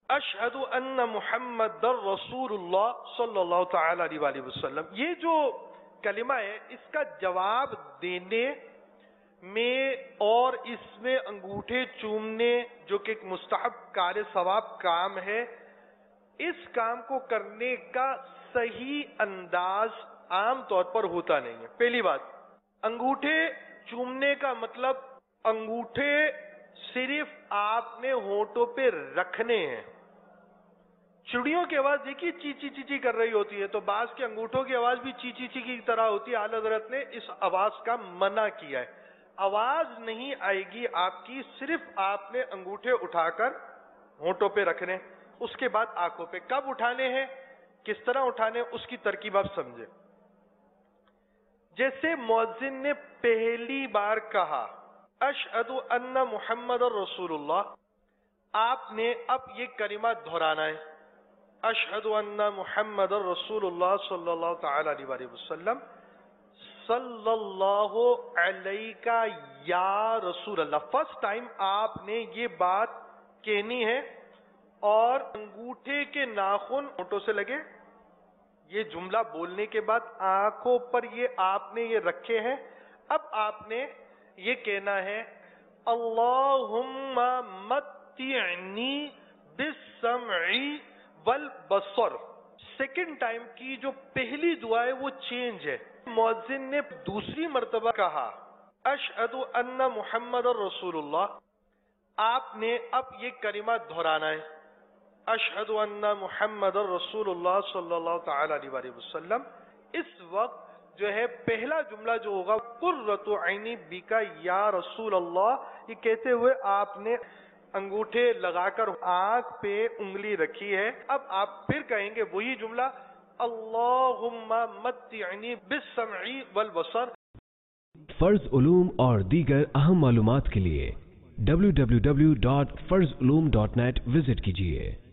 اشہد ان محمد رسول اللہ صلی اللہ تعالی علیہ وآلہ وسلم، یہ جو کلمہ ہے اس کا جواب دینے میں اور اس میں انگوٹھے چومنے جو کہ ایک مستحب کار ثواب کام ہے، اس کام کو کرنے کا صحیح انداز عام طور پر ہوتا نہیں ہے۔ پہلی بات، انگوٹھے چومنے کا مطلب انگوٹھے صرف آپ نے ہونٹوں پہ رکھنے ہیں۔ چڑیوں کی آواز دیکھیے چی چی چی چی کر رہی ہوتی ہے، تو بعض کے انگوٹھوں کی آواز بھی چی چی چی کی طرح ہوتی ہے۔ اعلی حضرت نے اس آواز کا منع کیا ہے، آواز نہیں آئے گی آپ کی، صرف آپ نے انگوٹھے اٹھا کر ہونٹوں پہ رکھنے، اس کے بعد آنکھوں پہ۔ کب اٹھانے ہیں، کس طرح اٹھانے، اس کی ترکیب آپ سمجھے۔ جیسے مؤذن نے پہلی بار کہا اشہد ان محمد رسول اللہ، آپ نے اب یہ کلمہ دہرانا ہے، اشہد ان محمد رسول اللہ صلی اللہ تعالی علیہ وآلہ وسلم، صلی اللہ علیہ یا رسول اللہ۔ فرسٹ ٹائم آپ نے یہ بات کہنی ہے اور انگوٹھے کے ناخن ہونٹوں سے لگے۔ یہ جملہ بولنے کے بعد آنکھوں پر یہ آپ نے یہ رکھے ہیں۔ اب آپ نے یہ کہنا ہے اللہم متعنی بالسمع والبصر۔ سیکنڈ ٹائم کی جو پہلی دعا ہے وہ چینج ہے۔ مؤذن نے دوسری مرتبہ کہا اشہد ان محمد رسول اللہ، آپ نے اب یہ کلمہ دہرانا ہے اشہد ان محمد رسول اللہ صلی اللہ تعالی علیہ وآلہ وسلم۔ اس وقت جو ہے پہلا جملہ جو ہوگا قرۃ عینی بک یا رسول اللہ، یہ کہتے ہوئے آپ نے انگوٹھے لگا کر آنکھ پہ انگلی رکھی ہے۔ اب آپ پھر کہیں گے وہی جملہ اللہم متعنی بالسمع والبصر۔ فرض علوم اور دیگر اہم معلومات کے لیے www.farzulum.net وزٹ کیجیے۔